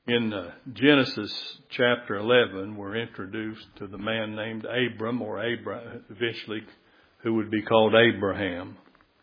In Genesis chapter 11, we're introduced to the man named Abram, or eventually who would be called Abraham.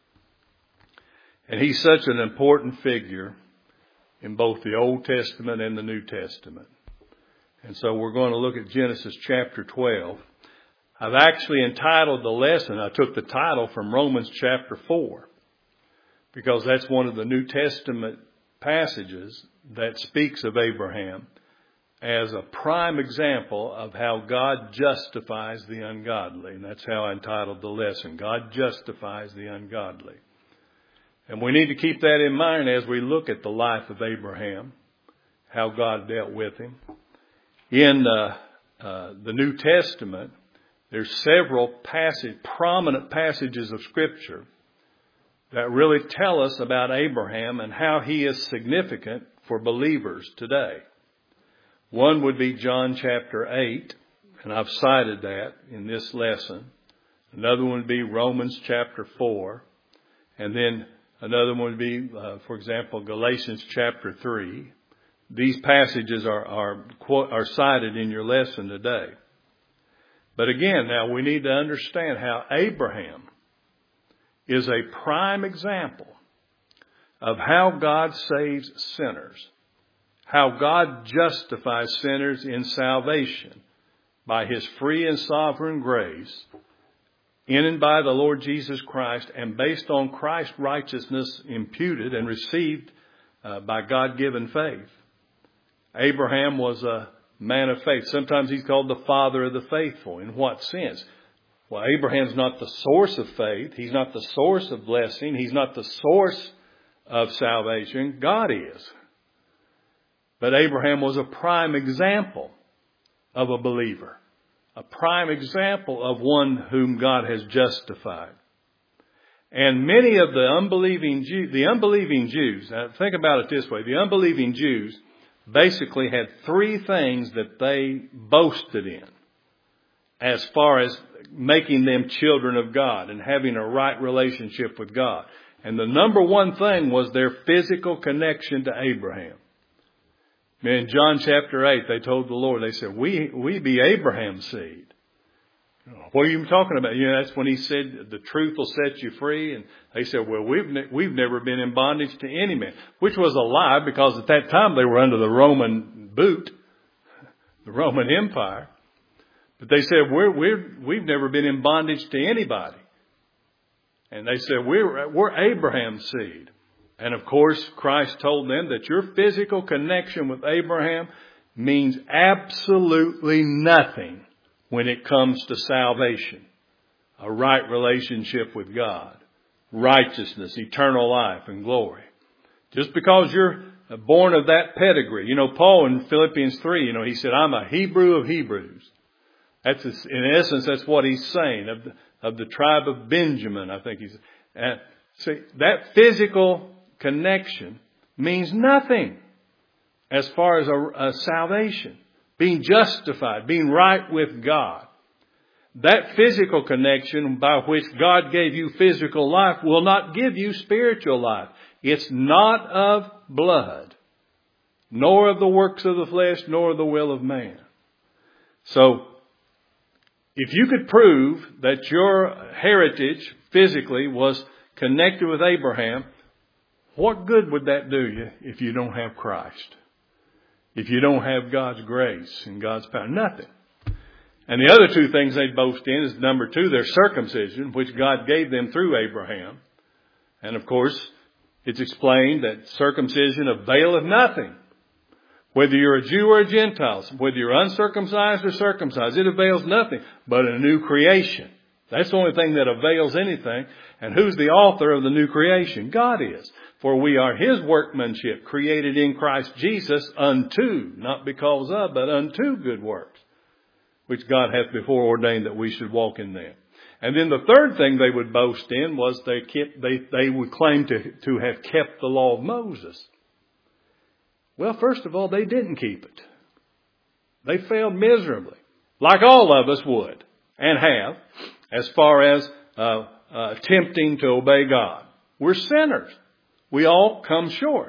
And he's such an important figure in both the Old Testament and the New Testament. And so we're going to look at Genesis chapter 12. I've actually entitled the lesson, I took the title from Romans chapter 4, because that's one of the New Testament passages that speaks of Abraham as a prime example of how God justifies the ungodly. And that's how I entitled the lesson, God justifies the ungodly. And we need to keep that in mind as we look at the life of Abraham, how God dealt with him. In the New Testament, there's several prominent passages of Scripture that really tell us about Abraham and how he is significant for believers today. One would be John chapter 8, and I've cited that in this lesson. Another one would be Romans chapter 4. And then another one would be, for example, Galatians chapter 3. These passages are cited in your lesson today. But again, now we need to understand how Abraham is a prime example of how God saves sinners, how God justifies sinners in salvation by His free and sovereign grace in and by the Lord Jesus Christ, and based on Christ's righteousness imputed and received by God-given faith. Abraham was a man of faith. Sometimes he's called the father of the faithful. In what sense? Well, Abraham's not the source of faith. He's not the source of blessing. He's not the source of salvation. God is. But Abraham was a prime example of a believer. A prime example of one whom God has justified. And many of the unbelieving Jews, now think about it this way, the unbelieving Jews basically had three things that they boasted in as far as making them children of God and having a right relationship with God. And the number one thing was their physical connection to Abraham. In John chapter 8, they told the Lord, they said, we be Abraham's seed. What are you talking about? You know, that's when he said, the truth will set you free. And they said, well, we've never been in bondage to any man, which was a lie, because at that time they were under the Roman boot, the Roman Empire. But they said, we've never been in bondage to anybody. And they said, we're Abraham's seed. And of course, Christ told them that your physical connection with Abraham means absolutely nothing when it comes to salvation, a right relationship with God, righteousness, eternal life, and glory. Just because you're born of that pedigree. You know, Paul in Philippians 3, he said, I'm a Hebrew of Hebrews. That's, in essence, that's what he's saying, of the tribe of Benjamin, I think he's. See, that physical connection means nothing as far as a salvation, being justified, being right with God. That physical connection by which God gave you physical life will not give you spiritual life. It's not of blood, nor of the works of the flesh, nor of the will of man. So, if you could prove that your heritage physically was connected with Abraham, what good would that do you if you don't have Christ? If you don't have God's grace and God's power? Nothing. And the other two things they boast in is, number two, their circumcision, which God gave them through Abraham. And of course, it's explained that circumcision availeth nothing. Whether you're a Jew or a Gentile, whether you're uncircumcised or circumcised, it avails nothing but a new creation. That's the only thing that avails anything. And who's the author of the new creation? God is. For we are His workmanship, created in Christ Jesus unto, not because of, but unto good works, which God hath before ordained that we should walk in them. And then the third thing they would boast in was they would claim to have kept the law of Moses. Well, first of all, they didn't keep it. They failed miserably, like all of us would and have, as far as attempting to obey God. We're sinners. We all come short.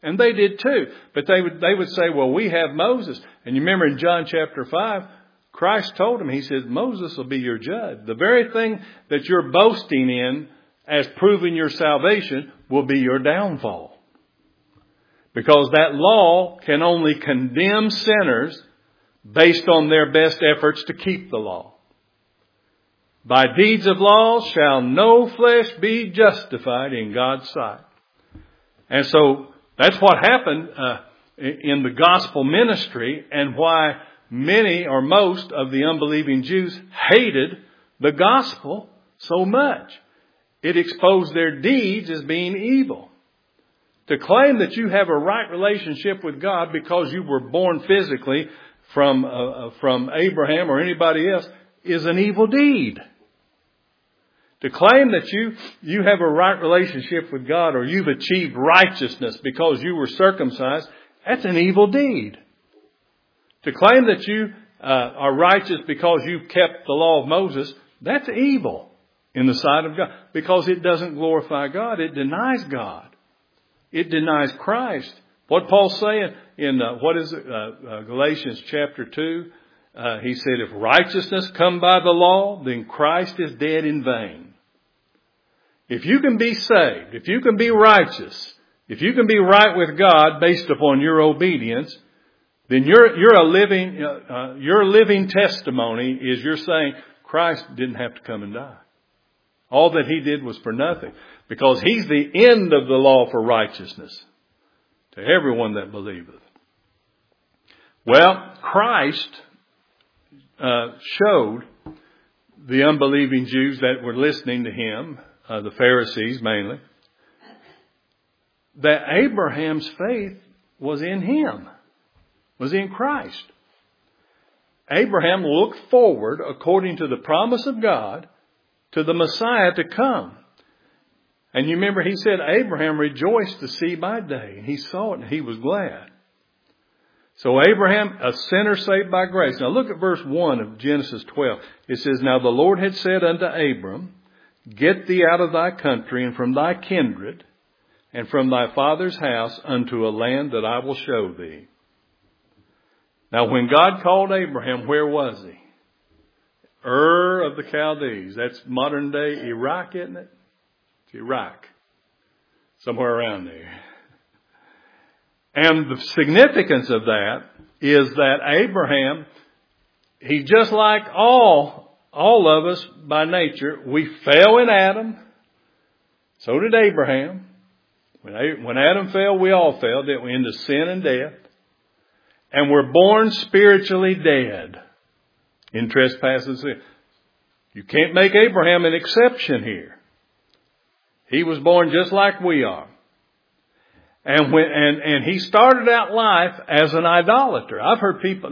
And they did too. But they would say, well, we have Moses. And you remember in John chapter 5, Christ told them, he says, Moses will be your judge. The very thing that you're boasting in as proving your salvation will be your downfall. Because that law can only condemn sinners based on their best efforts to keep the law. By deeds of law shall no flesh be justified in God's sight. And so that's what happened in the gospel ministry, and why many or most of the unbelieving Jews hated the gospel so much. It exposed their deeds as being evil. To claim that you have a right relationship with God because you were born physically from Abraham or anybody else is an evil deed. To claim that you have a right relationship with God or you've achieved righteousness because you were circumcised, that's an evil deed. To claim that you are righteous because you've kept the law of Moses, that's evil in the sight of God, because it doesn't glorify God. It denies God. It denies Christ. What Paul's saying in, Galatians chapter 2, he said, if righteousness come by the law, then Christ is dead in vain. If you can be saved, if you can be righteous, if you can be right with God based upon your obedience, then your living testimony is you're saying Christ didn't have to come and die. All that he did was for nothing, because he's the end of the law for righteousness to everyone that believeth. Well, Christ showed the unbelieving Jews that were listening to him, the Pharisees mainly, that Abraham's faith was in him, was in Christ. Abraham looked forward, according to the promise of God, to the Messiah to come. And you remember he said, Abraham rejoiced to see my day. And he saw it and he was glad. So Abraham, a sinner saved by grace. Now look at verse 1 of Genesis 12. It says, now the Lord had said unto Abram, get thee out of thy country and from thy kindred and from thy father's house unto a land that I will show thee. Now when God called Abraham, where was he? Ur of the Chaldees. That's modern day Iraq, isn't it? It's Iraq. Somewhere around there. And the significance of that is that Abraham, he's just like all of us by nature. We fell in Adam. So did Abraham. When Adam fell, we all fell, didn't we? Into sin and death. And we're born spiritually dead in trespasses and sin. You can't make Abraham an exception here. He was born just like we are. And he started out life as an idolater. I've heard people,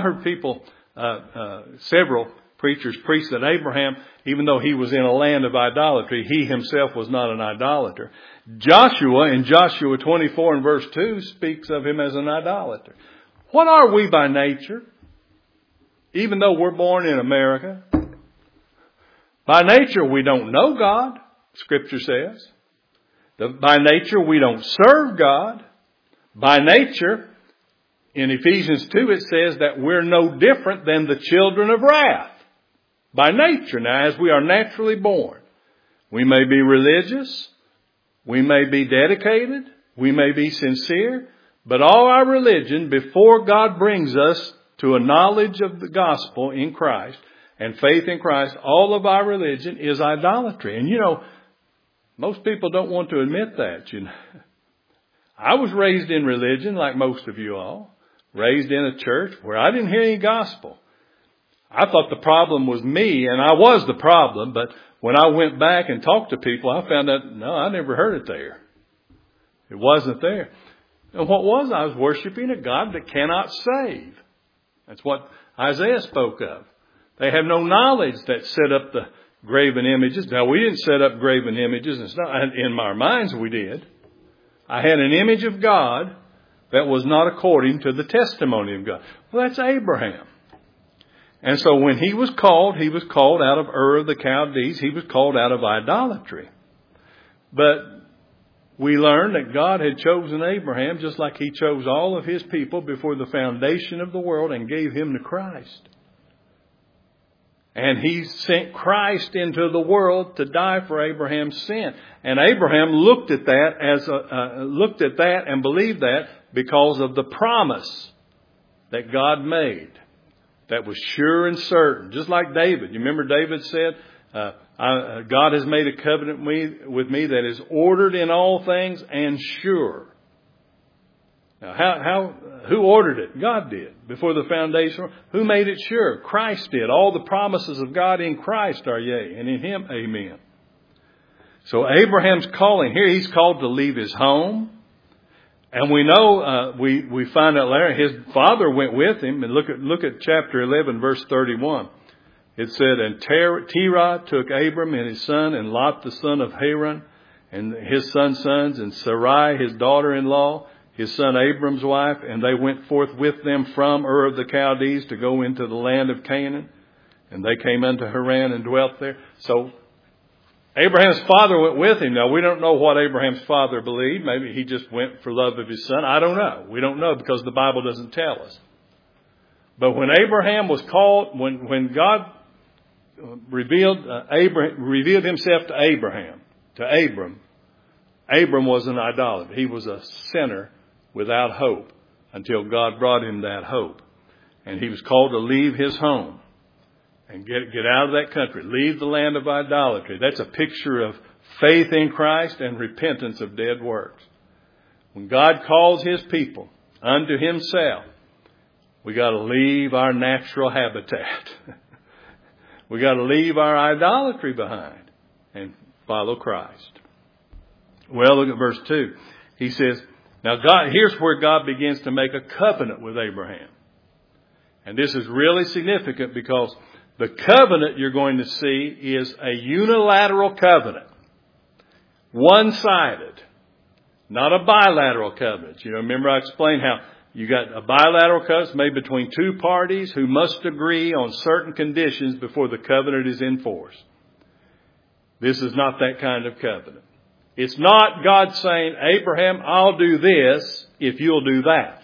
several preachers preach that Abraham, even though he was in a land of idolatry, he himself was not an idolater. Joshua, in Joshua 24 and verse 2, speaks of him as an idolater. What are we by nature? Even though we're born in America, by nature we don't know God, Scripture says. By nature we don't serve God. By nature, in Ephesians 2 it says that we're no different than the children of wrath. By nature, now, as we are naturally born. We may be religious. We may be dedicated. We may be sincere. But all our religion, before God brings us to a knowledge of the gospel in Christ and faith in Christ, all of our religion is idolatry. And most people don't want to admit that. I was raised in religion like most of you all. Raised in a church where I didn't hear any gospel. I thought the problem was me, and I was the problem. But when I went back and talked to people, I found out, no, I never heard it there. It wasn't there. And what was I? I was worshiping a God that cannot save. That's what Isaiah spoke of. They have no knowledge that set up the graven images. Now, we didn't set up graven images. It's not, in our minds we did. I had an image of God that was not according to the testimony of God. Well, that's Abraham. And so when he was called out of Ur of the Chaldees. He was called out of idolatry. But we learn that God had chosen Abraham just like He chose all of His people before the foundation of the world and gave him to Christ. And He sent Christ into the world to die for Abraham's sin. And Abraham looked at that and believed that because of the promise that God made. That was sure and certain. Just like David. You remember David said, God has made a covenant with me that is ordered in all things and sure. Now, who ordered it? God did. Before the foundation. Who made it sure? Christ did. All the promises of God in Christ are yea, and in Him, amen. So Abraham's calling. Here he's called to leave his home. And we know, we find out later, his father went with him. And look at chapter 11, verse 31. It said, and Terah took Abram and his son, and Lot the son of Haran, and his son's sons, and Sarai his daughter-in-law, his son Abram's wife, and they went forth with them from Ur of the Chaldees to go into the land of Canaan. And they came unto Haran and dwelt there. So Abraham's father went with him. Now, we don't know what Abraham's father believed. Maybe he just went for love of his son. I don't know. We don't know because the Bible doesn't tell us. But when Abraham was called, when God revealed Himself to Abram, Abram was an idolater. He was a sinner without hope until God brought him that hope. And he was called to leave his home and get out of that country. Leave the land of idolatry. That's a picture of faith in Christ and repentance of dead works. When God calls His people unto Himself, we got to leave our natural habitat. We got to leave our idolatry behind and follow Christ. Well, look at verse 2. He says, now God, here's where God begins to make a covenant with Abraham. And this is really significant because the covenant you're going to see is a unilateral covenant. One-sided. Not a bilateral covenant. You know, remember I explained how you got a bilateral covenant made between two parties who must agree on certain conditions before the covenant is in force. This is not that kind of covenant. It's not God saying, Abraham, I'll do this if you'll do that.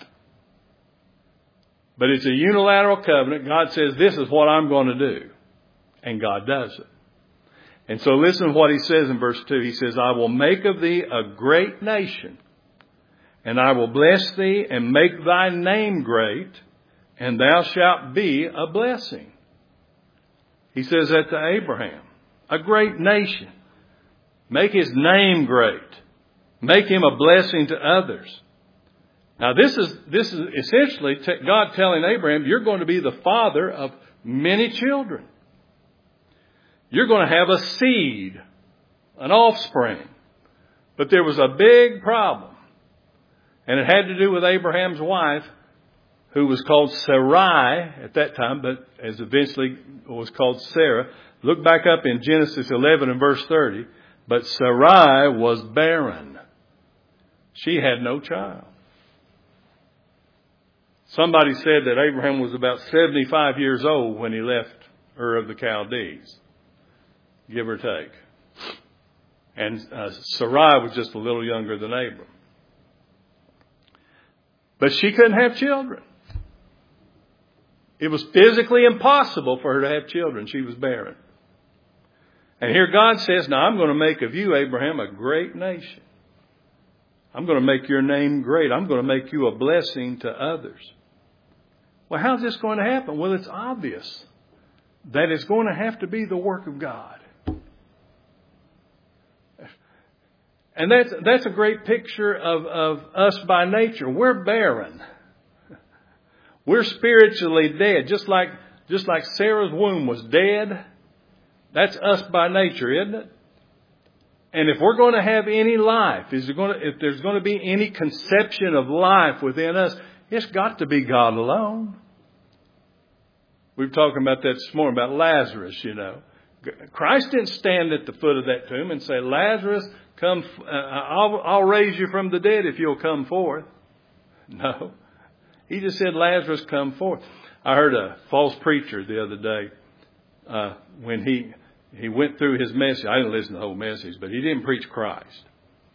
But it's a unilateral covenant. God says, this is what I'm going to do. And God does it. And so listen to what He says in verse 2. He says, I will make of thee a great nation, and I will bless thee and make thy name great, and thou shalt be a blessing. He says that to Abraham. A great nation. Make his name great. Make him a blessing to others. Now this is essentially God telling Abraham, you're going to be the father of many children. You're going to have a seed, an offspring. But there was a big problem. And it had to do with Abraham's wife, who was called Sarai at that time, but as eventually was called Sarah. Look back up in Genesis 11 and verse 30. But Sarai was barren. She had no child. Somebody said that Abraham was about 75 years old when he left Ur of the Chaldees. Give or take. And Sarai was just a little younger than Abram. But she couldn't have children. It was physically impossible for her to have children. She was barren. And here God says, now I'm going to make of you, Abraham, a great nation. I'm going to make your name great. I'm going to make you a blessing to others. Well, how's this going to happen? Well, it's obvious that it's going to have to be the work of God. And that's a great picture of us by nature. We're barren. We're spiritually dead. Just like Sarah's womb was dead. That's us by nature, isn't it? And if we're going to have any life, if there's going to be any conception of life within us, it's got to be God alone. We were talking about that this morning, about Lazarus, you know. Christ didn't stand at the foot of that tomb and say, Lazarus, come, I'll raise you from the dead if you'll come forth. No. He just said, Lazarus, come forth. I heard a false preacher the other day when he went through his message. I didn't listen to the whole message, but he didn't preach Christ.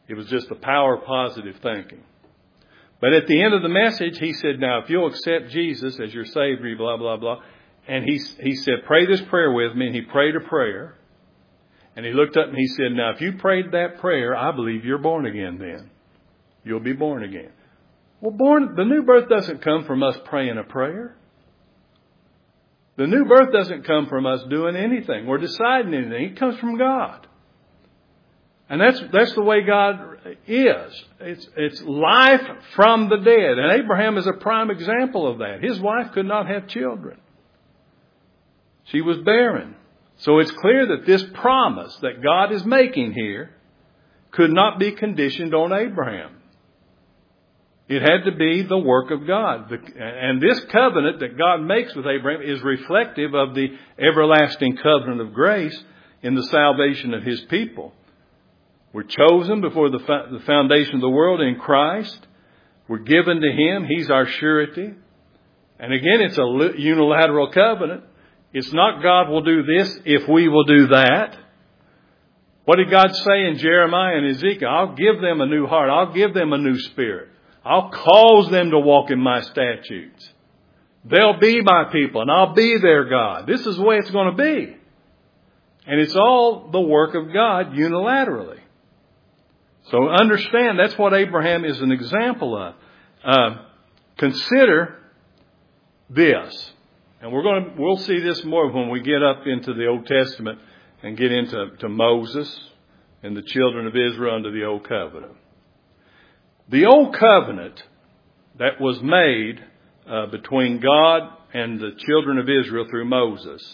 It was just the power of positive thinking. But at the end of the message, he said, now, if you'll accept Jesus as your Savior, blah, blah, blah. And he said, pray this prayer with me. And he prayed a prayer. And he looked up and he said, now, if you prayed that prayer, I believe you're born again then. You'll be born again. Well, the new birth doesn't come from us praying a prayer. The new birth doesn't come from us doing anything or deciding anything. It comes from God. And that's the way God is. It's life from the dead. And Abraham is a prime example of that. His wife could not have children. She was barren. So it's clear that this promise that God is making here could not be conditioned on Abraham. It had to be the work of God. And this covenant that God makes with Abraham is reflective of the everlasting covenant of grace in the salvation of His people. We're chosen before the foundation of the world in Christ. We're given to Him. He's our surety. And again, it's a unilateral covenant. It's not God will do this if we will do that. What did God say in Jeremiah and Ezekiel? I'll give them a new heart. I'll give them a new spirit. I'll cause them to walk in my statutes. They'll be my people and I'll be their God. This is the way it's going to be. And it's all the work of God unilaterally. So understand that's what Abraham is an example of. Consider this. And we'll see this more when we get up into the Old Testament and get into Moses and the children of Israel under the Old Covenant. The Old Covenant that was made between God and the children of Israel through Moses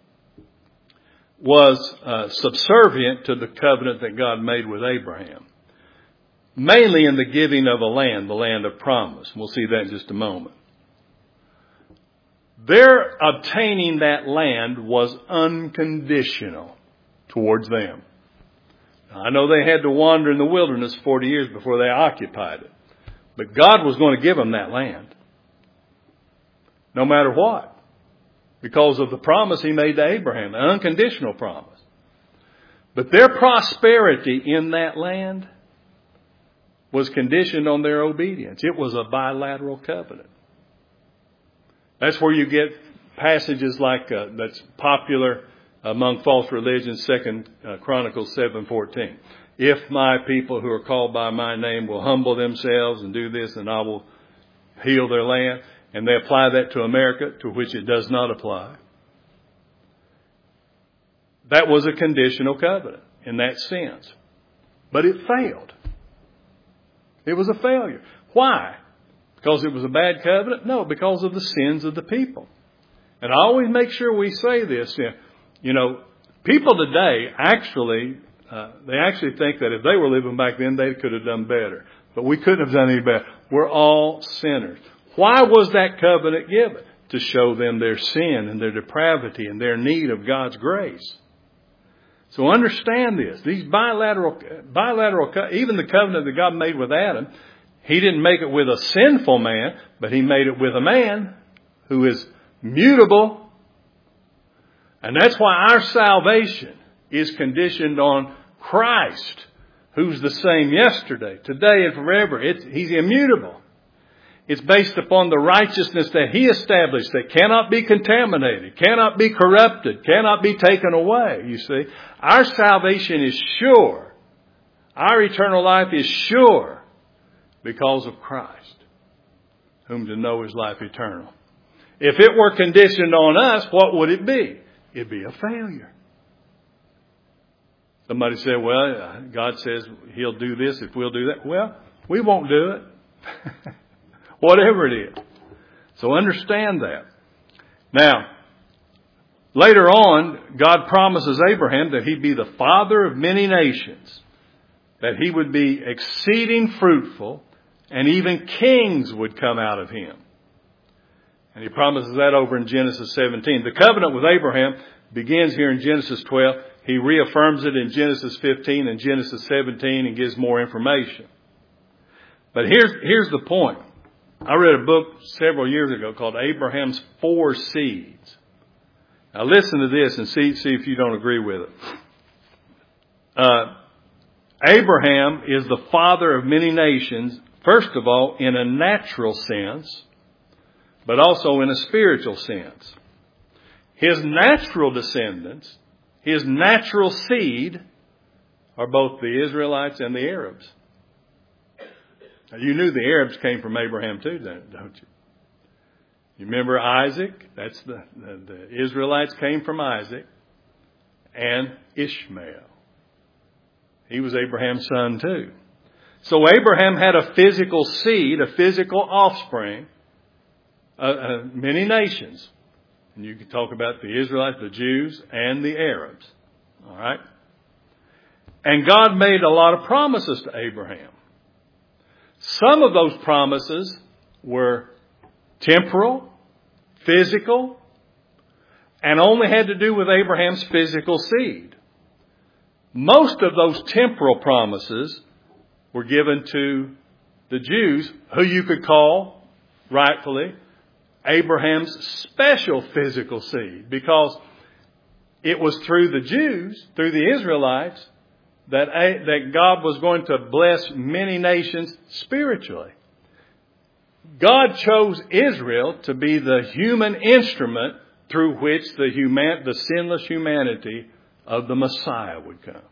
was subservient to the covenant that God made with Abraham. Mainly in the giving of a land, the land of promise. We'll see that in just a moment. Their obtaining that land was unconditional towards them. I know they had to wander in the wilderness 40 years before they occupied it. But God was going to give them that land. No matter what. Because of the promise He made to Abraham. An unconditional promise. But their prosperity in that land was conditioned on their obedience. It was a bilateral covenant. That's where you get passages like that's popular among false religions, 2 Chronicles 7:14. If my people who are called by my name will humble themselves and do this, and I will heal their land. And they apply that to America, to which it does not apply. That was a conditional covenant in that sense. But it failed. It was a failure. Why? Because it was a bad covenant? No, because of the sins of the people. And I always make sure we say this. You know, people today actually think that if they were living back then, they could have done better. But we couldn't have done any better. We're all sinners. Why was that covenant given? To show them their sin and their depravity and their need of God's grace. So understand this. These bilateral, even the covenant that God made with Adam, He didn't make it with a sinful man, but He made it with a man who is mutable. And that's why our salvation is conditioned on Christ, who's the same yesterday, today, and forever. He's immutable. It's based upon the righteousness that He established that cannot be contaminated, cannot be corrupted, cannot be taken away, you see. Our salvation is sure. Our eternal life is sure because of Christ, whom to know is life eternal. If it were conditioned on us, what would it be? It'd be a failure. Somebody said, well, God says He'll do this if we'll do that. Well, we won't do it. Whatever it is. So understand that. Now, later on, God promises Abraham that he'd be the father of many nations. That he would be exceeding fruitful, and even kings would come out of him. And He promises that over in Genesis 17. The covenant with Abraham begins here in Genesis 12. He reaffirms it in Genesis 15 and Genesis 17 and gives more information. But here's the point. I read a book several years ago called Abraham's 4 Seeds. Now listen to this and see if you don't agree with it. Abraham is the father of many nations, first of all, in a natural sense, but also in a spiritual sense. His natural descendants, his natural seed, are both the Israelites and the Arabs. Now, you knew the Arabs came from Abraham too, don't you? You remember Isaac? That's the Israelites came from Isaac and Ishmael. He was Abraham's son too. So Abraham had a physical seed, a physical offspring, many nations. And you can talk about the Israelites, the Jews, and the Arabs. All right? And God made a lot of promises to Abraham. Some of those promises were temporal, physical, and only had to do with Abraham's physical seed. Most of those temporal promises were given to the Jews, who you could call, rightfully, Abraham's special physical seed, because it was through the Jews, through the Israelites, that God was going to bless many nations spiritually. God chose Israel to be the human instrument through which the sinless humanity of the Messiah would come.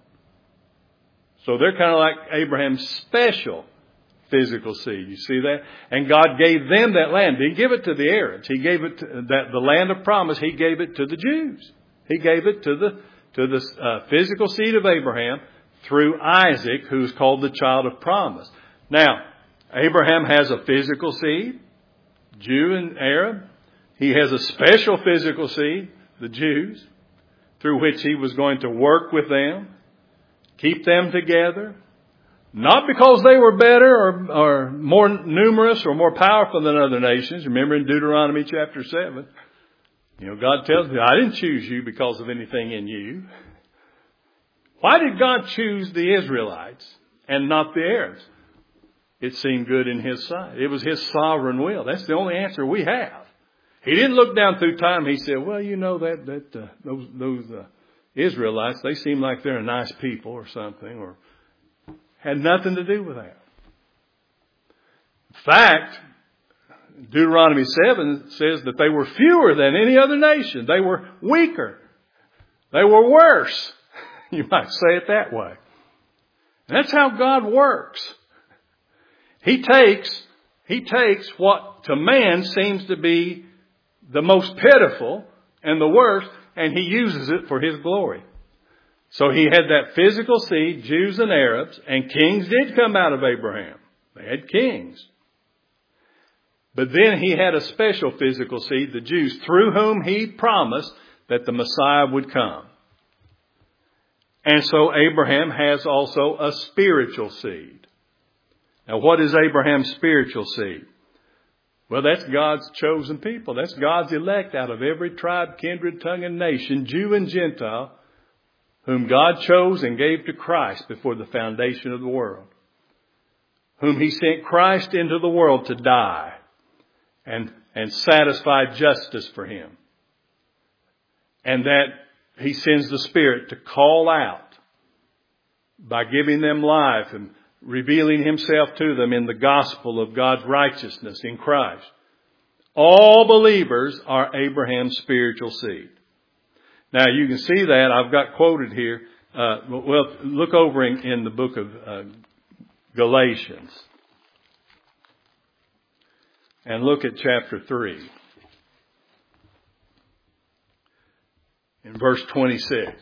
So they're kind of like Abraham's special physical seed. You see that? And God gave them that land. He didn't give it to the Arabs. He gave it to the land of promise. He gave it to the Jews. He gave it to the physical seed of Abraham through Isaac, who's called the child of promise. Now, Abraham has a physical seed, Jew and Arab. He has a special physical seed, the Jews, through which he was going to work with them, keep them together, not because they were better or more numerous or more powerful than other nations. Remember in Deuteronomy chapter 7, God tells me, I didn't choose you because of anything in you. Why did God choose the Israelites and not the Arabs? It seemed good in His sight. It was His sovereign will. That's the only answer we have. He didn't look down through time. He said, well, those Israelites, they seem like they're a nice people or something, or had nothing to do with that. In fact, Deuteronomy 7 says that they were fewer than any other nation. They were weaker. They were worse. You might say it that way. And that's how God works. He takes what to man seems to be the most pitiful and the worst, and He uses it for His glory. So He had that physical seed, Jews and Arabs, and kings did come out of Abraham. They had kings. But then He had a special physical seed, the Jews, through whom He promised that the Messiah would come. And so Abraham has also a spiritual seed. Now, what is Abraham's spiritual seed? Well, that's God's chosen people. That's God's elect out of every tribe, kindred, tongue, and nation, Jew and Gentile, whom God chose and gave to Christ before the foundation of the world. Whom He sent Christ into the world to die and satisfy justice for him. And that He sends the Spirit to call out by giving them life and revealing Himself to them in the gospel of God's righteousness in Christ. All believers are Abraham's spiritual seed. Now you can see that I've got quoted here. Look over in the book of Galatians and look at chapter 3. In verse 26.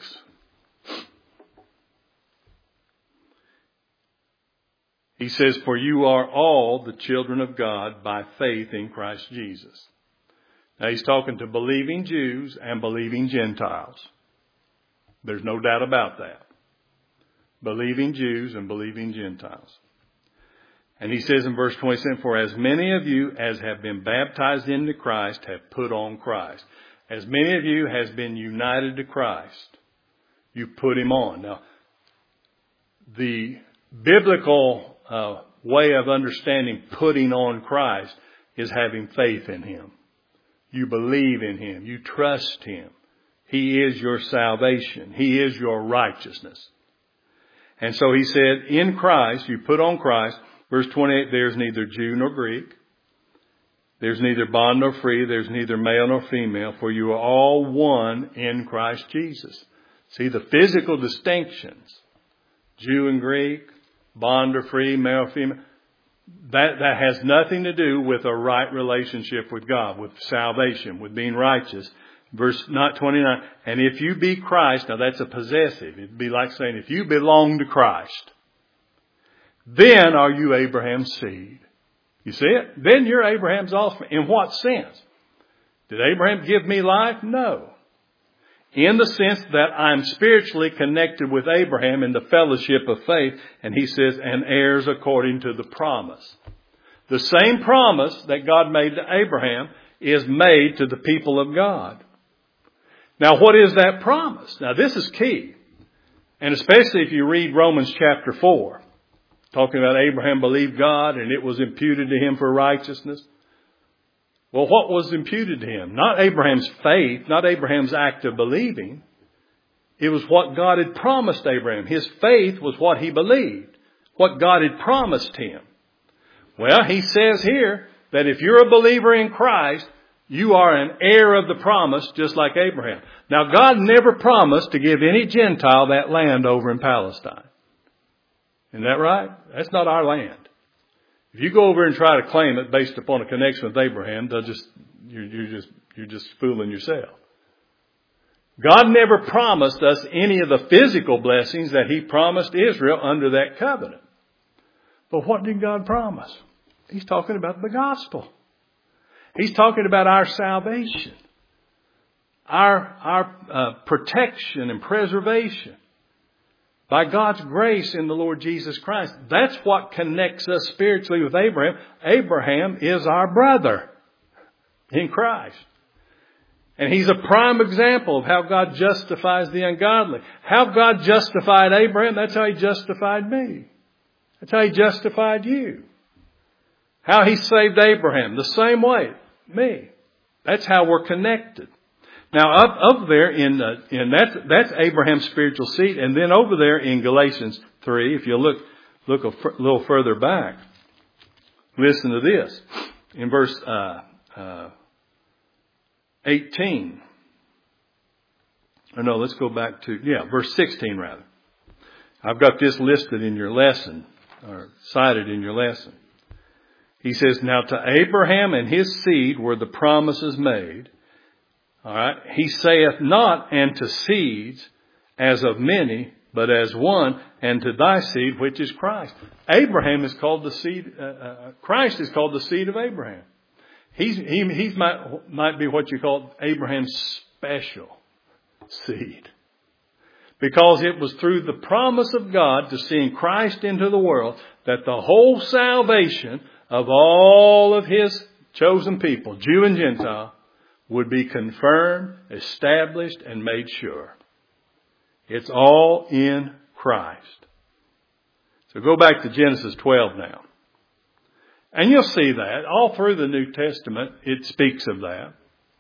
He says, for you are all the children of God by faith in Christ Jesus. Now He's talking to believing Jews and believing Gentiles. There's no doubt about that. Believing Jews and believing Gentiles. And He says in verse 27, for as many of you as have been baptized into Christ have put on Christ. As many of you has been united to Christ, you put Him on. Now, the biblical way of understanding putting on Christ is having faith in Him. You believe in Him. You trust Him. He is your salvation. He is your righteousness. And so he said, in Christ, you put on Christ. Verse 28, there's neither Jew nor Greek. There's neither bond nor free. There's neither male nor female. For you are all one in Christ Jesus. See the physical distinctions. Jew and Greek, bond or free, male or female. That has nothing to do with a right relationship with God, with salvation, with being righteous. Verse 29, and if you be Christ, now that's a possessive. It'd be like saying, if you belong to Christ, then are you Abraham's seed. You see it? Then you're Abraham's offspring. In what sense? Did Abraham give me life? No. In the sense that I'm spiritually connected with Abraham in the fellowship of faith. And he says, and heirs according to the promise. The same promise that God made to Abraham is made to the people of God. Now, what is that promise? Now, this is key. And especially if you read Romans chapter 4, talking about Abraham believed God and it was imputed to him for righteousness. Well, what was imputed to him? Not Abraham's faith, not Abraham's act of believing. It was what God had promised Abraham. His faith was what he believed, what God had promised him. Well, he says here that if you're a believer in Christ, you are an heir of the promise, just like Abraham. Now, God never promised to give any Gentile that land over in Palestine. Isn't that right? That's not our land. If you go over and try to claim it based upon a connection with Abraham, you're just fooling yourself. God never promised us any of the physical blessings that he promised Israel under that covenant. But what did God promise? He's talking about the gospel. He's talking about our salvation, our protection and preservation by God's grace in the Lord Jesus Christ. That's what connects us spiritually with Abraham. Abraham is our brother in Christ. And he's a prime example of how God justifies the ungodly. How God justified Abraham, that's how he justified me. That's how he justified you. How he saved Abraham, the same way, me. That's how we're connected. Now, up there that's Abraham's spiritual seed, and then over there in Galatians 3, if you look a little further back, listen to this in verse 18. Or no, let's go back to verse 16 rather. I've got this listed in your lesson, or cited in your lesson. He says, now to Abraham and his seed were the promises made. All right. He saith not, and to seeds as of many, but as one, and to thy seed, which is Christ. Abraham is called the seed. Christ is called the seed of Abraham. He might be what you call Abraham's special seed, because it was through the promise of God to send Christ into the world that the whole salvation of all of his chosen people, Jew and Gentile, would be confirmed, established, and made sure. It's all in Christ. So go back to Genesis 12 now. And you'll see that all through the New Testament, it speaks of that.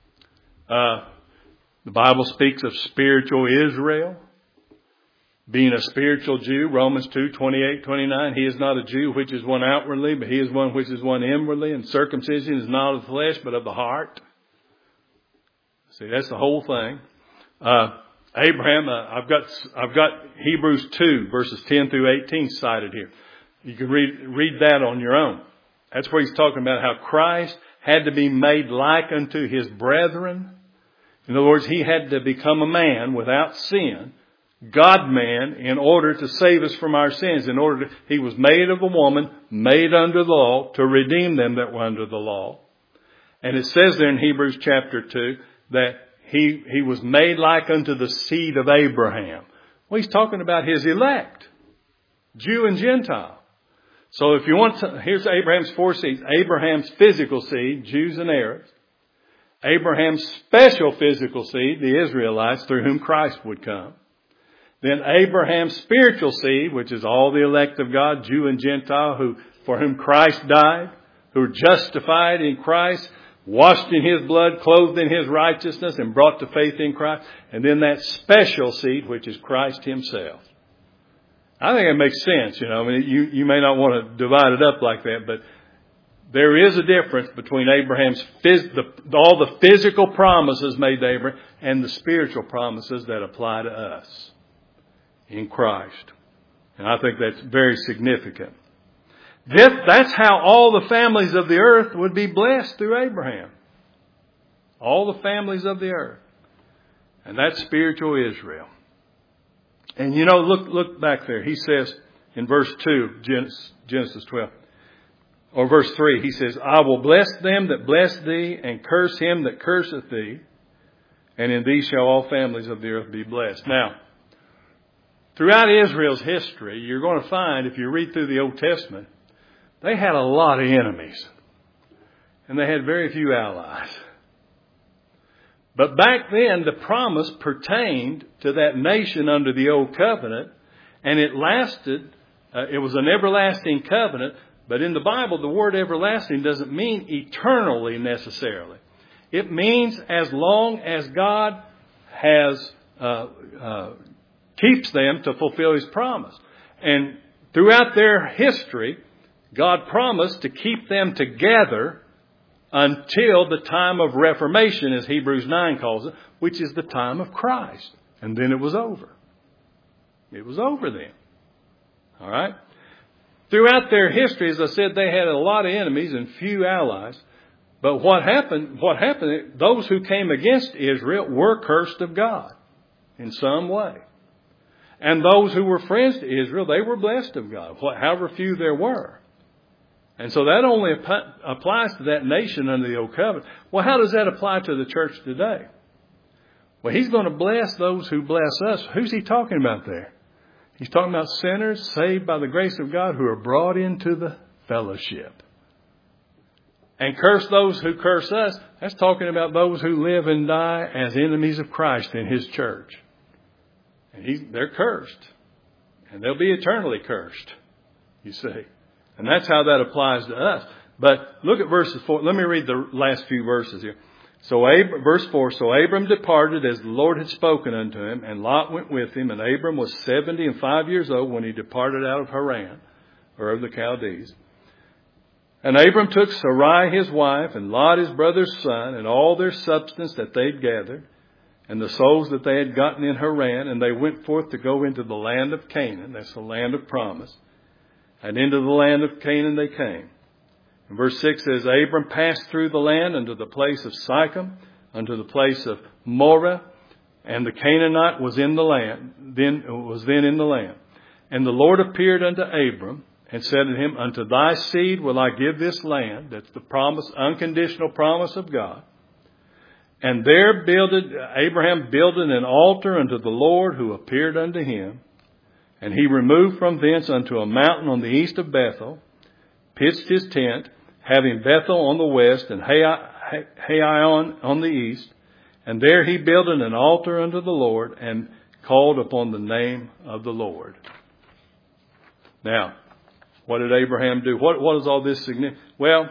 The Bible speaks of spiritual Israel being a spiritual Jew. Romans 2:28-29. He is not a Jew which is one outwardly, but he is one which is one inwardly. And circumcision is not of the flesh, but of the heart. See, that's the whole thing. Abraham, I've got Hebrews 2 verses 10 through 18 cited here. You can read that on your own. That's where he's talking about how Christ had to be made like unto his brethren. In other words, he had to become a man without sin, God-man, in order to save us from our sins. He was made of a woman, made under the law, to redeem them that were under the law. And it says there in Hebrews chapter 2 that he was made like unto the seed of Abraham. Well, he's talking about his elect, Jew and Gentile. So if you want to, here's Abraham's four seeds. Abraham's physical seed, Jews and heirs. Abraham's special physical seed, the Israelites, through whom Christ would come. Then Abraham's spiritual seed, which is all the elect of God, Jew and Gentile, for whom Christ died, who are justified in Christ, washed in his blood, clothed in his righteousness, and brought to faith in Christ. And then that special seed, which is Christ himself. I think it makes sense, I mean, you may not want to divide it up like that, but there is a difference between Abraham's, all the physical promises made to Abraham and the spiritual promises that apply to us in Christ. And I think that's very significant. That's how all the families of the earth would be blessed through Abraham. All the families of the earth. And that's spiritual Israel. And look back there. He says in verse 2, Genesis 12, or verse 3, he says, I will bless them that bless thee, and curse him that curseth thee, and in thee shall all families of the earth be blessed. Now, throughout Israel's history, you're going to find, if you read through the Old Testament, they had a lot of enemies. And they had very few allies. But back then, the promise pertained to that nation under the Old Covenant, and it lasted. It was an everlasting covenant, but in the Bible, the word everlasting doesn't mean eternally necessarily. It means as long as God has keeps them to fulfill His promise. And throughout their history, God promised to keep them together until the time of Reformation, as Hebrews 9 calls it, which is the time of Christ. And then it was over. It was over then. All right? Throughout their history, as I said, they had a lot of enemies and few allies. But what happened, those who came against Israel were cursed of God in some way. And those who were friends to Israel, they were blessed of God, however few there were. And so that only applies to that nation under the Old Covenant. Well, how does that apply to the church today? Well, He's going to bless those who bless us. Who's He talking about there? He's talking about sinners saved by the grace of God who are brought into the fellowship. And curse those who curse us. That's talking about those who live and die as enemies of Christ in His church. And they're cursed. And they'll be eternally cursed, you see. And that's how that applies to us. But look at verses 4. Let me read the last few verses here. So verse 4, so Abram departed as the Lord had spoken unto him, and Lot went with him, and Abram was 75 years old when he departed out of Haran, or of the Chaldees. And Abram took Sarai his wife, and Lot his brother's son, and all their substance that they'd gathered, and the souls that they had gotten in Haran, and they went forth to go into the land of Canaan. That's the land of promise. And into the land of Canaan they came. And verse 6 says, Abram passed through the land unto the place of Sichem, unto the place of Moreh, and the Canaanite was in the land, then in the land. And the Lord appeared unto Abram, and said to him, Unto thy seed will I give this land. That's the promise, unconditional promise of God. And there Abraham builded an altar unto the Lord who appeared unto him. And he removed from thence unto a mountain on the east of Bethel, pitched his tent, having Bethel on the west and Hai on the east. And there he builded an altar unto the Lord and called upon the name of the Lord. Now, what did Abraham do? What is all this significant? Well,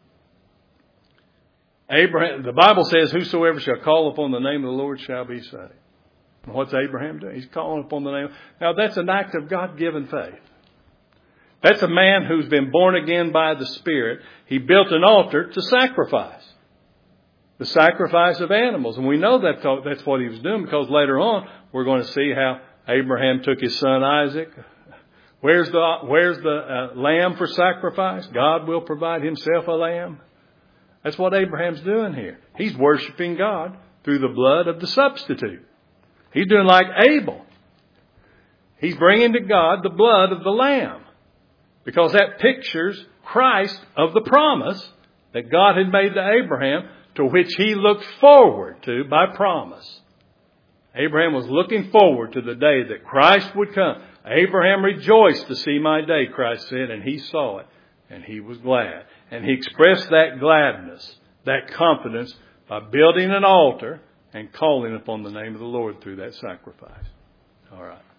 Abraham, the Bible says, whosoever shall call upon the name of the Lord shall be saved. What's Abraham doing? He's calling upon the name. Now, that's an act of God-given faith. That's a man who's been born again by the Spirit. He built an altar to sacrifice. The sacrifice of animals. And we know that's what he was doing, because later on we're going to see how Abraham took his son Isaac. Where's the lamb for sacrifice? God will provide Himself a lamb. That's what Abraham's doing here. He's worshiping God through the blood of the substitute. He's doing like Abel. He's bringing to God the blood of the lamb, because that pictures Christ of the promise that God had made to Abraham, to which he looked forward to by promise. Abraham was looking forward to the day that Christ would come. Abraham rejoiced to see my day, Christ said, and he saw it, and he was glad. And he expressed that gladness, that confidence, by building an altar and calling upon the name of the Lord through that sacrifice. All right.